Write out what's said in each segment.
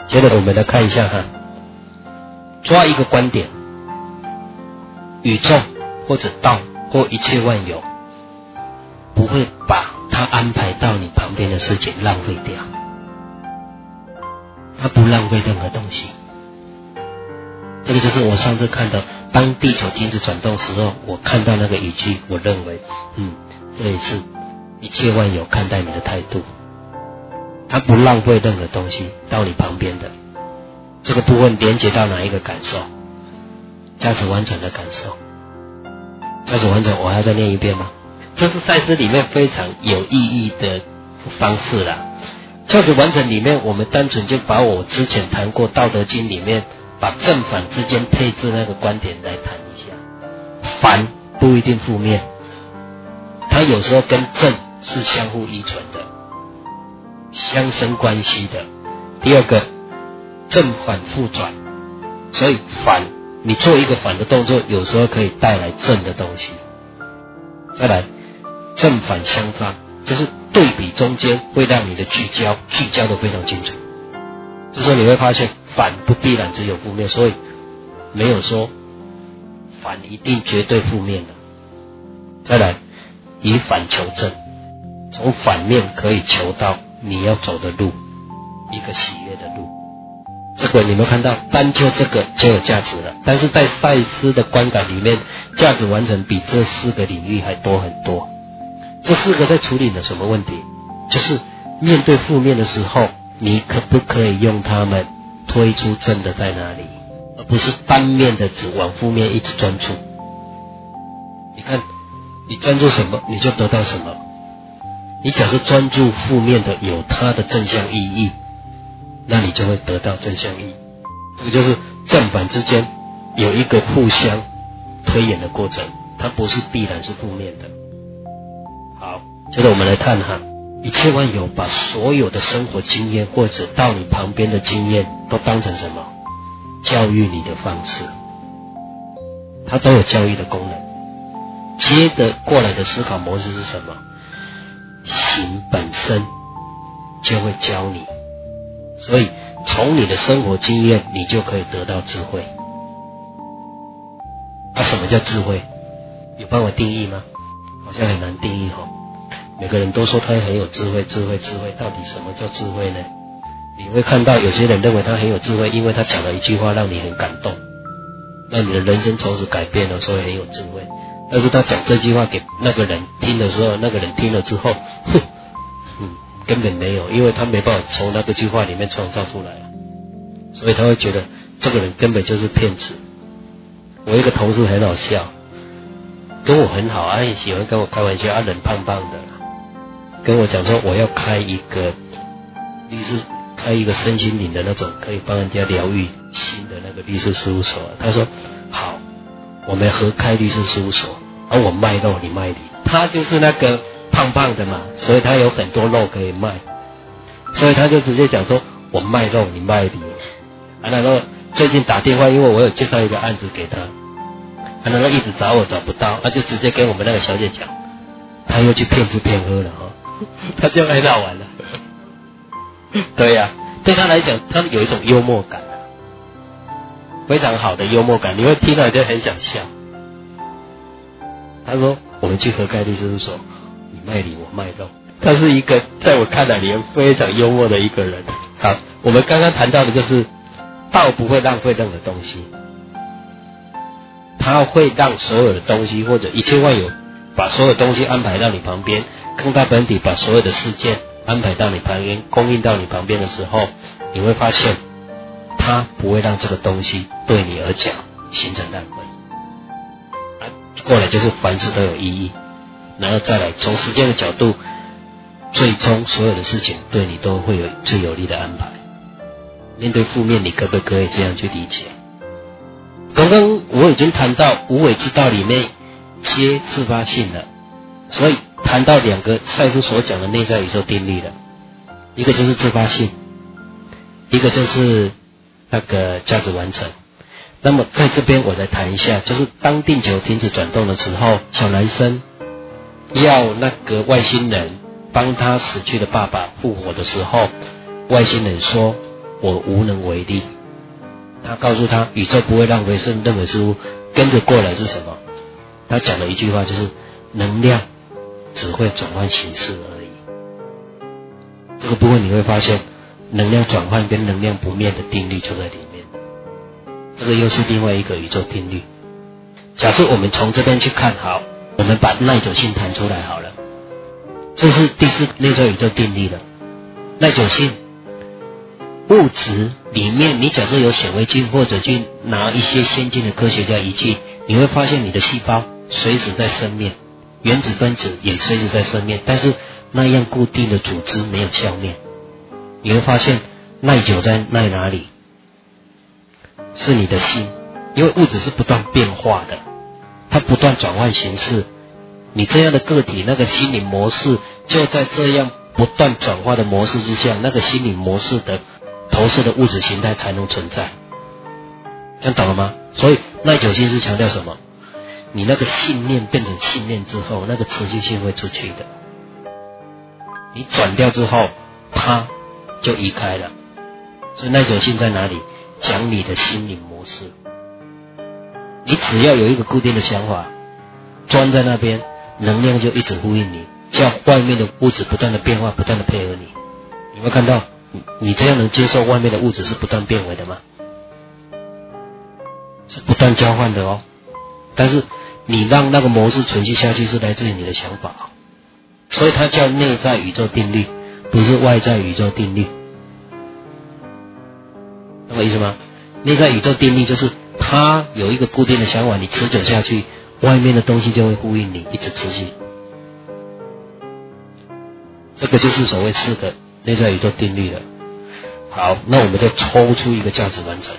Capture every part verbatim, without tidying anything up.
接着我们来看一下哈，抓一个观点，宇宙或者道或一切万有，不会把它安排到你旁边的事情浪费掉，它不浪费任何东西。这个就是我上次看到，当地球停止转动时候，我看到那个语句，我认为，嗯，这也是一切万有看待你的态度，它不浪费任何东西到你旁边的。这个部分连接到哪一个感受？价值完成的感受。价值完成，我还要再念一遍吗？这是赛斯里面非常有意义的方式啦。价值完成里面，我们单纯就把我之前谈过《道德经》里面把正反之间配置那个观点来谈一下。反不一定负面，它有时候跟正是相互依存的，相生关系的。第二个，正反复转，所以反，你做一个反的动作，有时候可以带来正的东西。再来，正反相反，就是对比中间会让你的聚焦聚焦的非常清楚。这时候你会发现，反不必然只有负面，所以没有说反一定绝对负面的。再来，以反求正，从反面可以求到你要走的路，一个喜悦的路。这个你们看到，单就这个就有价值了。但是在赛斯的观感里面，价值完成比这四个领域还多很多。这四个在处理了什么问题？就是面对负面的时候，你可不可以用它们推出正的在哪里，而不是单面的只往负面一直专注。你看，你专注什么，你就得到什么。你假设专注负面的有它的正向意义，那你就会得到正向意义。这个就是正反之间有一个互相推演的过程，它不是必然是负面的。好，接着我们来看哈，一切万有把所有的生活经验或者到你旁边的经验都当成什么？教育你的方式，它都有教育的功能。接着过来的思考模式是什么？行本身就会教你，所以从你的生活经验，你就可以得到智慧。啊，什么叫智慧？有办法定义吗？好像很难定义齁。每个人都说他很有智慧，智慧，智慧，到底什么叫智慧呢？你会看到有些人认为他很有智慧，因为他讲了一句话让你很感动，让你的人生从此改变了，所以很有智慧。但是他讲这句话给那个人听的时候，那个人听了之后，哼，嗯，根本没有，因为他没办法从那个句话里面创造出来，所以他会觉得这个人根本就是骗子。我一个同事很好笑，跟我很好啊，也喜欢跟我开玩笑啊，人胖胖的，跟我讲说我要开一个律师，开一个身心灵的那种可以帮人家疗愈心的那个律师事务所。他说好，我们合开律师事务所，而、啊、我卖肉，你卖梨。他就是那个胖胖的嘛，所以他有很多肉可以卖，所以他就直接讲说我卖肉，你卖梨。啊，然后最近打电话，因为我有介绍一个案子给他，啊，然后一直找我找不到，他就直接跟我们那个小姐讲，他又去骗吃骗喝了哈，他就很好玩了。对呀、啊，对他来讲，他有一种幽默感，非常好的幽默感，你会听到就很想笑。他说我们去合开律师事务所，你卖梨我卖肉。他是一个在我看来里面非常幽默的一个人。好，我们刚刚谈到的就是道不会浪费任何东西，它会让所有的东西或者一切万有把所有东西安排到你旁边，更大本体把所有的事件安排到你旁边，供应到你旁边的时候，你会发现它不会让这个东西对你而讲形成浪费。啊，过来就是凡事都有意义，然后再来从时间的角度，最终所有的事情对你都会有最有利的安排。面对负面，你可不可以这样去理解？刚刚我已经谈到无为之道里面皆自发性了，所以谈到两个赛斯所讲的内在宇宙定律了，一个就是自发性，一个就是那个价值完成。那么在这边我来谈一下，就是当地球停止转动的时候，小男生要那个外星人帮他死去的爸爸复活的时候，外星人说我无能为力。他告诉他，宇宙不会浪费任何事物，跟着过来是什么？他讲了一句话，就是能量只会转换形式而已。这个部分你会发现，能量转换跟能量不灭的定律就在里面。这个又是另外一个宇宙定律。假设我们从这边去看，好，我们把耐久性弹出来好了，这是第四内在宇宙定律了。耐久性物质里面，你假设有显微镜或者去拿一些先进的科学家仪器，你会发现你的细胞随时在生灭，原子分子也随时在生灭，但是那样固定的组织没有消灭。你会发现耐久在耐哪里？是你的心，因为物质是不断变化的，它不断转换形式。你这样的个体，那个心理模式就在这样不断转化的模式之下，那个心理模式的投射的物质形态才能存在。这样懂了吗？所以耐久性是强调什么？你那个信念变成信念之后，那个持续性会出去的。你转掉之后，它就移开了。所以耐久性在哪里？讲你的心理模式。你只要有一个固定的想法，钻在那边，能量就一直呼应你，叫外面的物质不断的变化，不断的配合你。有没有看到？你你这样能接受外面的物质是不断变为的吗？是不断交换的哦。但是你让那个模式存续下去，是来自于你的想法，所以它叫内在宇宙定律，不是外在宇宙定律。懂我意思吗？内在宇宙定律就是它有一个固定的想法，你持久下去，外面的东西就会呼应你，一直持续。这个就是所谓四个内在宇宙定律了。好，那我们就抽出一个价值完成。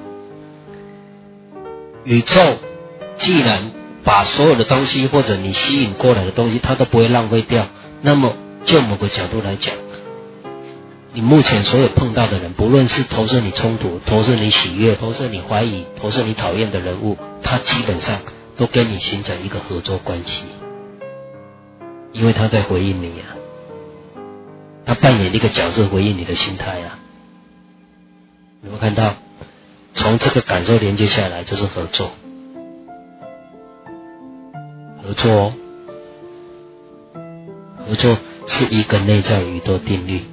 宇宙既然把所有的东西或者你吸引过来的东西，它都不会浪费掉，那么就某个角度来讲，你目前所有碰到的人，不论是投射你冲突、投射你喜悦、投射你怀疑、投射你讨厌的人物，他基本上都跟你形成一个合作关系，因为他在回应你啊，他扮演一个角色回应你的心态啊。有没有看到？从这个感受连接下来就是合作，合作哦，合作是一个内在宇宙定律。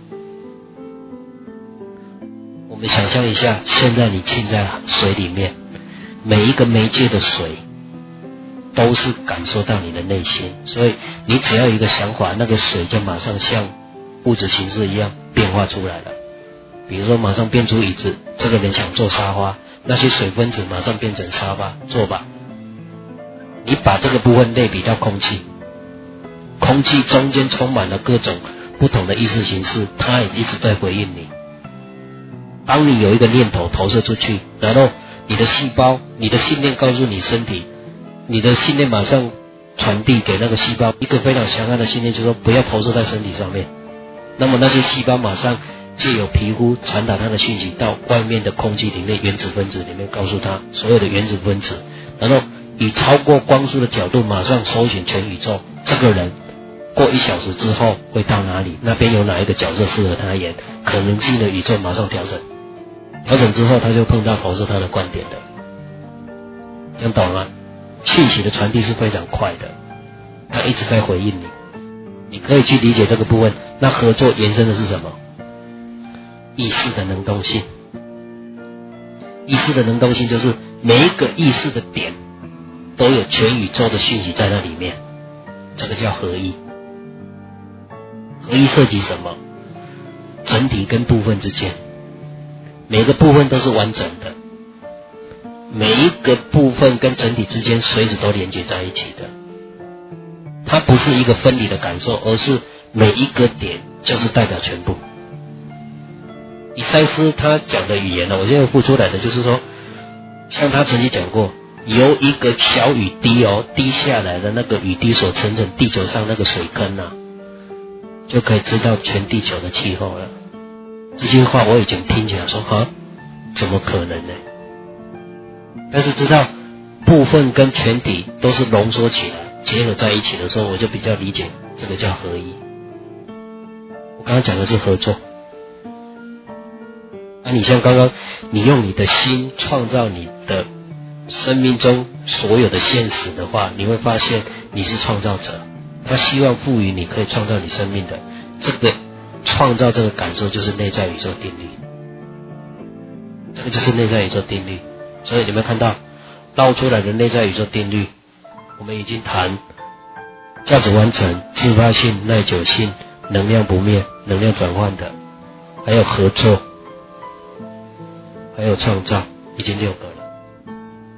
我们想象一下，现在你浸在水里面，每一个媒介的水都是感受到你的内心，所以你只要有一个想法，那个水就马上像物质形式一样变化出来了。比如说马上变出椅子，这个人想坐沙发，那些水分子马上变成沙发，坐吧。你把这个部分类比到空气，空气中间充满了各种不同的意识形式，它也一直在回应你。当你有一个念头投射出去，然后你的细胞，你的信念告诉你身体，你的信念马上传递给那个细胞一个非常强悍的信念，就是说不要投射在身体上面。那么那些细胞马上借由皮肤传达它的讯息到外面的空气里面，原子分子里面，告诉它所有的原子分子，然后以超过光速的角度马上搜寻全宇宙，这个人过一小时之后会到哪里，那边有哪一个角色适合他演，可能性的宇宙马上调整，调整之后他就碰到投射他的观点的。这样懂吗？讯息的传递是非常快的，他一直在回应你，你可以去理解这个部分。那合作延伸的是什么？意识的能动性。意识的能动性就是每一个意识的点都有全宇宙的讯息在那里面，这个叫合一。合一涉及什么？整体跟部分之间，每个部分都是完整的，每一个部分跟整体之间随时都连接在一起的。它不是一个分离的感受，而是每一个点就是代表全部。以赛斯他讲的语言呢，我现在付出来的就是说，像他曾经讲过，由一个小雨滴哦滴下来的那个雨滴所形成地球上那个水坑啊，就可以知道全地球的气候了。这句话我以前听起来说哈，怎么可能呢？但是知道部分跟全体都是浓缩起来结合在一起的时候，我就比较理解这个叫合一。我刚刚讲的是合作， 啊，你像刚刚你用你的心创造你的生命中所有的现实的话，你会发现你是创造者，他希望赋予你可以创造你生命的这个创造，这个感受就是内在宇宙定律，这个就是内在宇宙定律。所以你们看到绕出来的内在宇宙定律，我们已经谈价值完成、自发性、耐久性、能量不灭、能量转换的，还有合作，还有创造，已经六个了。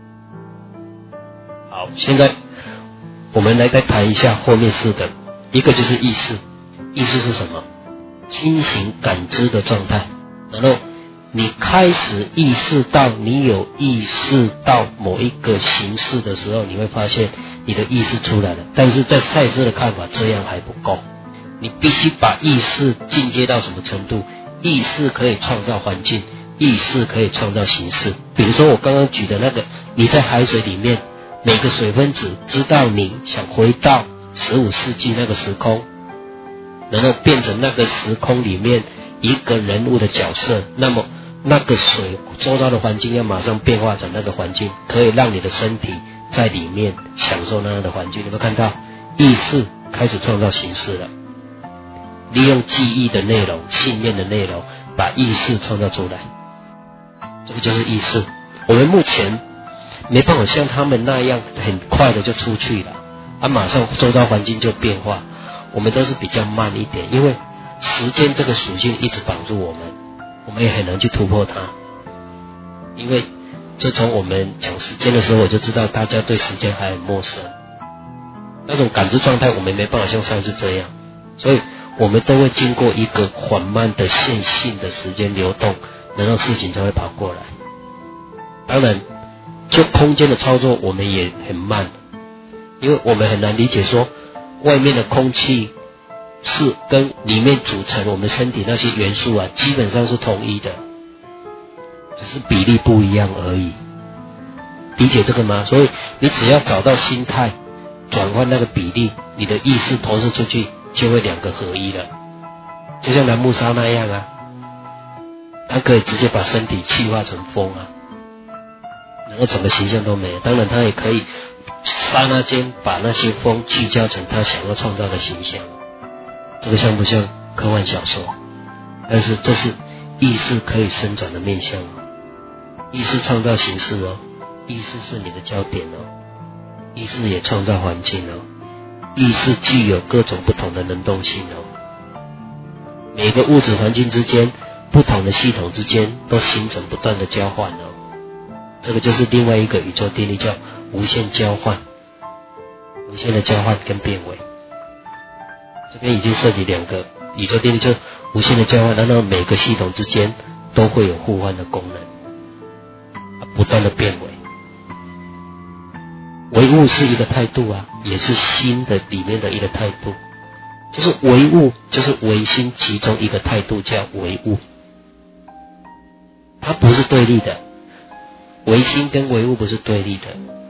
好，现在我们来再谈一下后面四个，一个就是意识。意识是什么？清醒感知的状态。然后你开始意识到，你有意识到某一个形式的时候，你会发现你的意识出来了。但是在赛斯的看法，这样还不够，你必须把意识进阶到什么程度？意识可以创造环境，意识可以创造形式。比如说我刚刚举的那个，你在海水里面，每个水分子知道你想回到十五世纪那个时空，然后变成那个时空里面一个人物的角色，那么那个水周遭的环境要马上变化成那个环境，可以让你的身体在里面享受那样的环境。你有没有看到意识开始创造形式了？利用记忆的内容、信念的内容，把意识创造出来，这个就是意识。我们目前没办法像他们那样很快的就出去了，啊，马上周遭环境就变化。我们都是比较慢一点，因为时间这个属性一直绑住我们，我们也很难去突破它。因为自从我们讲时间的时候，我就知道大家对时间还很陌生，那种感知状态我们没办法像上次这样，所以我们都会经过一个缓慢的线性的时间流动，然后事情才会跑过来。当然就空间的操作我们也很慢，因为我们很难理解说外面的空气是跟里面组成我们身体那些元素啊，基本上是统一的，只是比例不一样而已。理解这个吗？所以你只要找到心态转换那个比例，你的意识投射出去就会两个合一了。就像蓝木沙那样啊，它可以直接把身体气化成风啊，然后整个形象都没了。当然它也可以刹那间把那些风聚焦成他想要创造的形象。这个像不像科幻小说？但是这是意识可以伸展的面向哦。意识创造形式哦，意识是你的焦点哦，意识也创造环境哦，意识具有各种不同的能动性哦。每个物质环境之间，不同的系统之间都形成不断的交换哦。这个就是另外一个宇宙定律，叫无限交换，无限的交换跟变位。这边已经涉及两个宇宙定律，就无限的交换，然后每个系统之间都会有互换的功能，不断的变位。唯物是一个态度啊，也是心的里面的一个态度，就是唯物，就是唯心其中一个态度叫唯物，它不是对立的，唯心跟唯物不是对立的。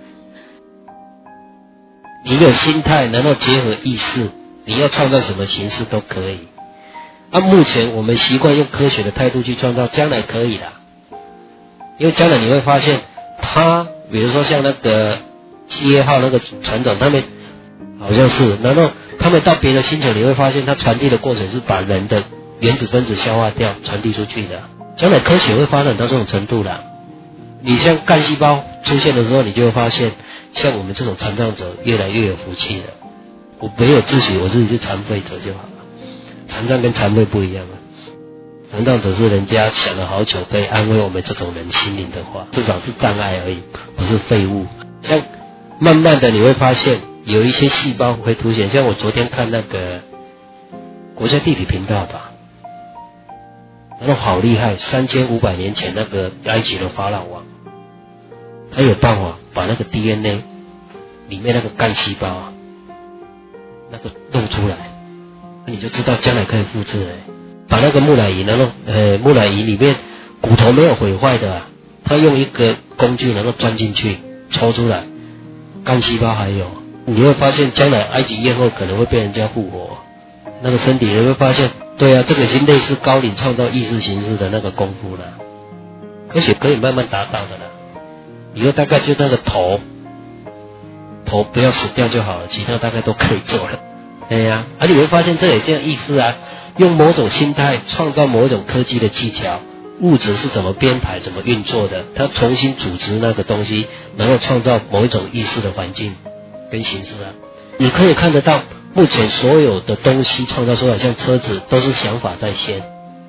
你有心态，然后结合意识，你要创造什么形式都可以。啊，目前我们习惯用科学的态度去创造，将来可以啦。因为将来你会发现，他比如说像那个企业号那个船长，他们好像是，然后他们到别的星球，你会发现他传递的过程是把人的原子分子消化掉，传递出去的。将来科学会发展到这种程度啦。你像干细胞出现的时候，你就会发现，像我们这种残障者越来越有福气了。我没有自诩我自己是残废者就好了。残障跟残废不一样啊，残障者是人家想了好久可以安慰我们这种人心灵的话，至少是障碍而已，不是废物。像慢慢的你会发现有一些细胞会凸显，像我昨天看那个国家地理频道吧，然后好厉害，三千五百年前那个埃及的法老王，他有办法把那个 D N A 里面那个干细胞啊，那个弄出来，那你就知道将来可以复制了。把那个木乃伊，然后呃木乃伊里面骨头没有毁坏的啊，他用一个工具能够钻进去抽出来，干细胞还有，你会发现将来埃及艳后可能会被人家复活，那个身体你会发现，对啊，这个已经类似高龄创造意识形式的那个功夫了。 科学可以慢慢达到的啦。以后大概就那个头，头不要死掉就好了，其他大概都可以做了。哎呀，而、啊、你会发现这也这样意思啊，用某种心态创造某一种科技的技巧，物质是怎么编排、怎么运作的，它重新组织那个东西，然后创造某一种意识的环境跟形式啊。你可以看得到，目前所有的东西创造出来，像车子都是想法在先，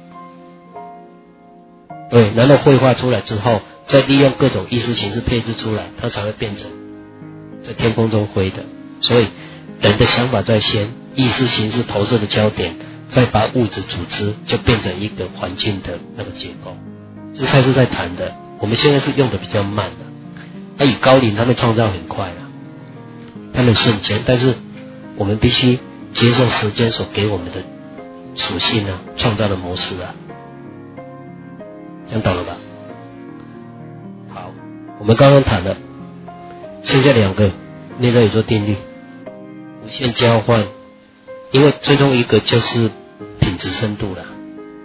对，然后绘画出来之后，再利用各种意识形式配置出来，它才会变成在天空中飞的。所以人的想法在先，意识形式投射的焦点，再把物质组织，就变成一个环境的那个结构。这才是在谈的，我们现在是用的比较慢的。那、啊、以高龄他们创造很快了，他们瞬间，但是我们必须接受时间所给我们的属性啊，创造的模式啊，这样懂了吧？好，我们刚刚谈了，剩下两个内在宇宙定律，无限交换，因为最终一个就是品质深度了。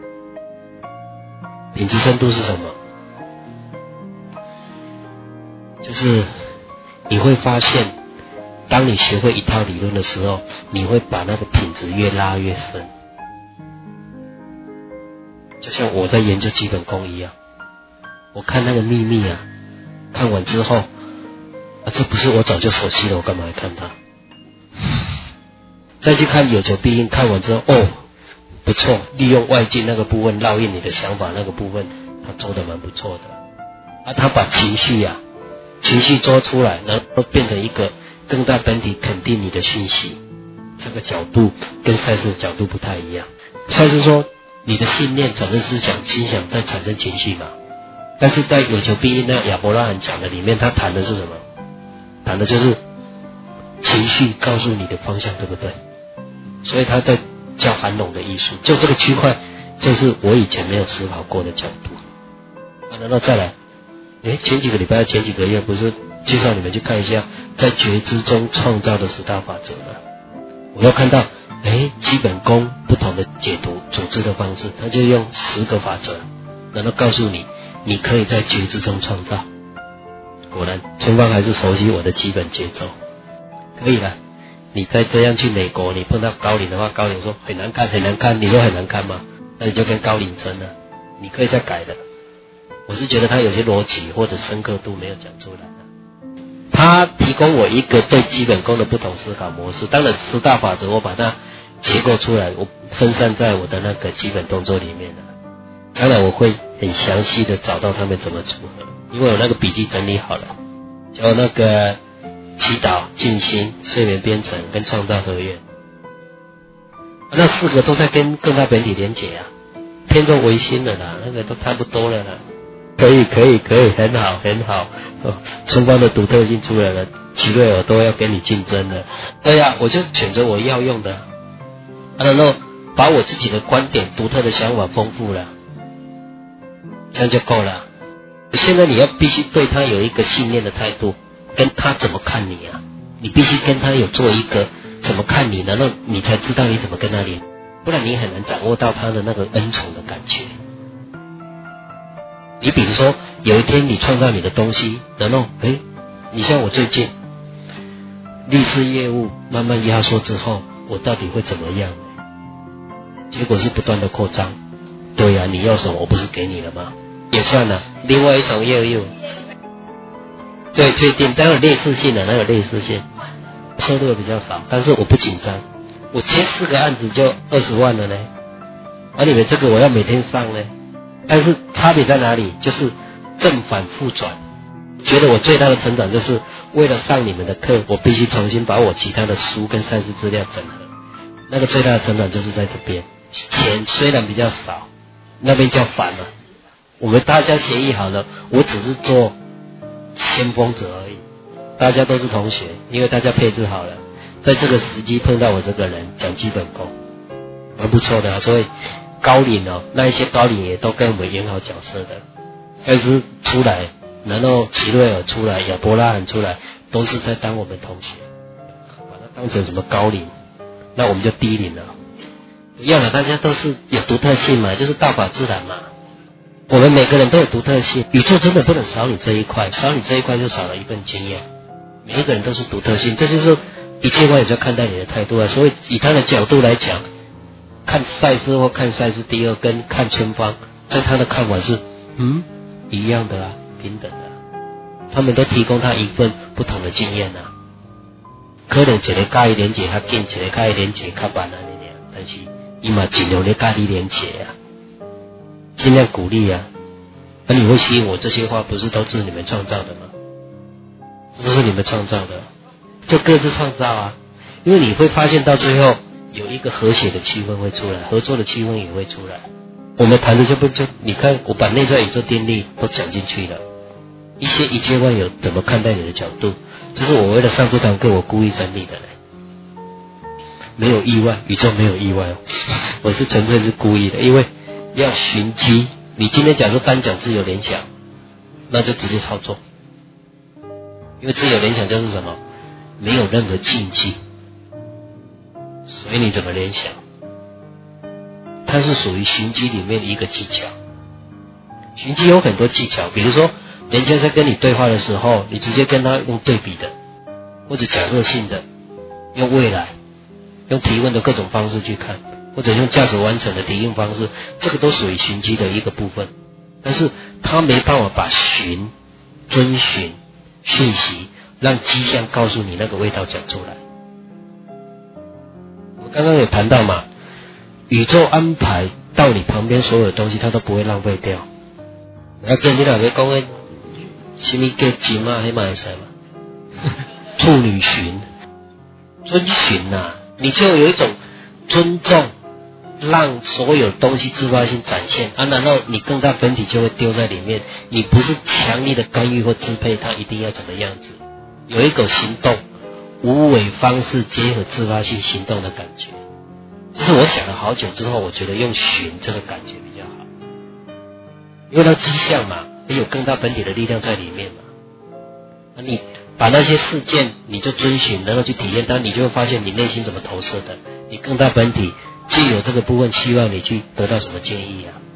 品质深度是什么？就是你会发现，当你学会一套理论的时候，你会把那个品质越拉越深。就像我在研究基本功一样，我看那个秘密啊，看完之后，啊，这不是我早就熟悉的，我干嘛来看它？再去看有求必应，看完之后，哦，不错，利用外境那个部分烙印你的想法那个部分，他做得蛮不错的。啊，他把情绪啊，情绪做出来，然后变成一个更大本体肯定你的讯息，这个角度跟赛斯的角度不太一样。赛斯说，你的信念产生思想，心想再产生情绪嘛。但是在有求必应那亚伯拉罕讲的里面，他谈的是什么？谈的就是情绪告诉你的方向，对不对？所以他在叫韩龙的艺术，就这个区块，就是我以前没有思考过的角度。啊，然后再来，诶，前几个礼拜、前几个月不是介绍你们去看一下，在觉知中创造的十大法则了。我要看到，诶，基本功不同的解读、组织的方式，他就用十个法则，然后告诉你，你可以在觉知中创造。果然，春芳还是熟悉我的基本节奏，可以了。你再这样去美国，你碰到高龄的话，高龄说很难看很难看，你说很难看吗？那你就跟高龄争了，你可以再改的。我是觉得他有些逻辑或者深刻度没有讲出来的。他提供我一个对基本功的不同思考模式，当然十大法则我把它结构出来，我分散在我的那个基本动作里面了。当然我会很详细的找到他们怎么组合，因为我那个笔记整理好了，叫那个祈祷、静心、睡眠编程跟创造合约，那四个都在跟更大本体连结啊，偏重唯心了啦，那个都差不多了啦。可以可以可以，很好很好，哦，春光的独特性出来了，奇瑞尔都要跟你竞争了。对呀，我就选择我要用的，啊，然后把我自己的观点、独特的想法丰富了，这样就够了。现在你要必须对他有一个信念的态度，跟他怎么看你啊？你必须跟他有做一个怎么看你，然后你才知道你怎么跟他连，不然你很难掌握到他的那个恩宠的感觉。你比如说，有一天你创造你的东西，然后，诶，你像我最近律师业务慢慢压缩之后，我到底会怎么样？结果是不断的扩张。对呀，你要什么我不是给你了吗？也算了，另外一种业务。对，确定，当然有类似性的，哪有类似性？收入比较少，但是我不紧张，我接四个案子就二十万了呢。而你们这个我要每天上呢，但是差别在哪里？就是正反复转。觉得我最大的成长就是为了上你们的课，我必须重新把我其他的书跟赛事资料整合。那个最大的成长就是在这边，钱虽然比较少，那边叫反了。我们大家协议好了，我只是做先锋者而已，大家都是同学，因为大家配置好了，在这个时机碰到我这个人讲基本功，蛮不错的啊。所以高龄哦，那一些高龄也都跟我们演好角色的，赛斯出来，然后奇瑞尔出来，亚伯拉罕出来，都是在当我们同学，把它当成什么高龄，那我们就低龄了。一样的，大家都是有独特性嘛，就是道法自然嘛。 我们每个人都有独特性，宇宙真的不能少你这一块，少你这一块就少了一份经验。每一个人都是独特性，这就是一切万有在看待你的态度啊。所以以他的角度来讲，看赛斯或看赛斯第二跟看春芳，在他的看法是嗯一样的啊，平等的啊，他们都提供他一份不同的经验啊。可能一个介意连结较紧，一个介意连结较慢啊，但是伊嘛尽量咧介意连结啊，尽量鼓励啊。那、啊、你会吸引我这些话，不是都是你们创造的吗？这是你们创造的，就各自创造啊。因为你会发现到最后有一个和谐的气氛会出来，合作的气氛也会出来。我们谈的就不就你看，我把内在宇宙定律都讲进去了，一些一切万有怎么看待你的角度，这是我为了上这堂课我故意整理的嘞。没有意外，宇宙没有意外哦，我是纯粹是故意的，因为要寻机。你今天假设单讲自由联想，那就直接操作，因为自由联想就是什么，没有任何禁忌，所以你怎么联想，它是属于寻机里面的一个技巧。寻机有很多技巧，比如说人家在跟你对话的时候，你直接跟他用对比的，或者假设性的，用未来，用提问的各种方式去看，或者用价值完成的提应方式，这个都属于寻机的一个部分。但是他没办法把寻、遵循、讯息，让迹象告诉你那个味道讲出来。我们刚刚有谈到嘛，宇宙安排到你旁边所有的东西，它都不会浪费掉。我要跟你两位讲个什么叫金啊，黑马来塞嘛，处女寻、遵循啊，你就有一种尊重，让所有东西自发性展现啊，然后你更大本体就会丢在里面，你不是强力的干预或支配它一定要怎么样子，有一个行动无为方式结合自发性行动的感觉，这是我想了好久之后，我觉得用寻这个感觉比较好，因为它迹象嘛，也有更大本体的力量在里面嘛，啊，你把那些事件你就遵循，然后去体验它，你就会发现你内心怎么投射的，你更大本体既有这个部分，希望你去得到什么建议啊？